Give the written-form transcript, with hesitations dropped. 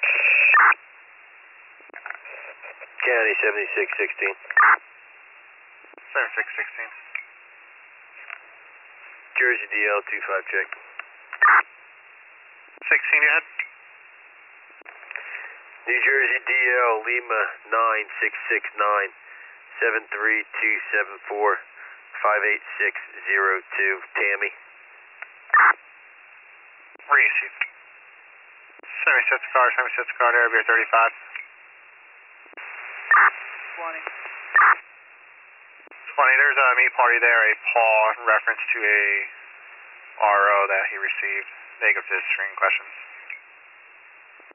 County 7616. 7616. Jersey DL 25 check. 16, you ahead. New Jersey DL Lima 9669 73274 58602. Tammy. Received. 76 car, Air 35. 20. 20, there's a meat party there, a Paul in reference to a RO that he received. Negative to string questions.